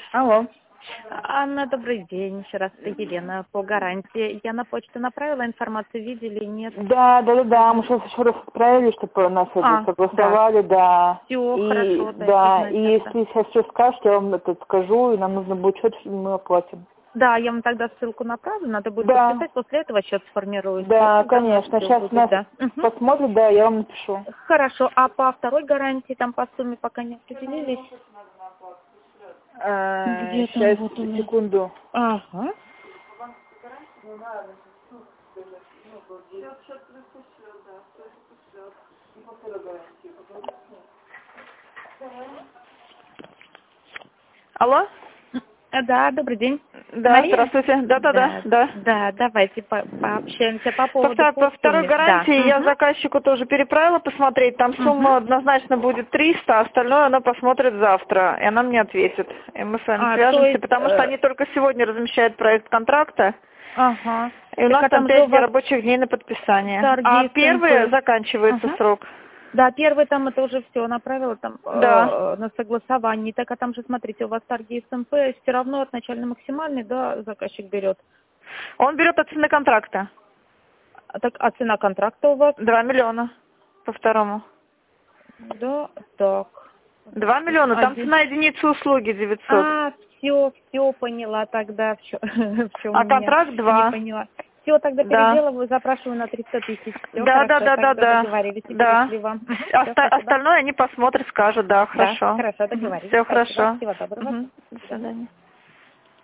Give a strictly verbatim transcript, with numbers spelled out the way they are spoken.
Алло. Анна, добрый день. Еще раз, это Елена по гарантии. Я на почту направила информацию, видели, нет? Да, да, да, да. Мы сейчас еще раз отправили, чтобы нас это А, согласовали, да. Все, И хорошо, дайте да, знать и тогда. если сейчас все скажете, я вам это скажу, и нам нужно будет счет, и мы оплатим. Да, я вам тогда ссылку направлю, надо будет Да. подписать, после этого счет сформируется. Да, И тогда у нас конечно. всё Сейчас будет, нас да. Мгм. посмотрят, да, я вам напишу. Хорошо, а по второй гарантии, там по сумме пока не определились? А, Где там сейчас, вот у нас? секунду. Ага. Алло? Э, Да, добрый день. Да, Мария? здравствуйте. Да-да-да, Да, да. да, давайте по- пообщаемся по По, поводу втор- по по второй сумме. Да. гарантии я Мгм. заказчику тоже переправила посмотреть. Там Мгм. сумма однозначно будет триста, а остальное она посмотрит завтра. И она мне ответит. И мы с вами А, то свяжемся, есть, потому что э, они только сегодня размещают проект контракта. ага. И у Так нас а там там же у пять вас рабочих дней на подписание. А торги первые СМП. заканчивается Ага. срок. Да, первый там это уже все направила там Да. э, на согласование. Так, а там же, смотрите, у вас торги СМП все равно от начально максимальный, да, заказчик берет. Он берет от цены контракта. А так, а цена контракта у вас? Два миллиона по второму. Да, так. Два Подождите. миллиона. Там Один. цена единицы услуги девятьсот. А, все, все поняла тогда, в чем, в чем А у меня контракт не два. поняла. Все, тогда Да. переделываю, запрашиваю на триста тысяч. Все Да, да, хорошо, да, да, тогда да, договорились и да. перешли вам. Все, Оста- спасибо. остальное они посмотрят, скажут, да, Да, хорошо. хорошо, договорились. Все Спасибо. хорошо. Всего доброго. Мгм. До До свидания. свидания.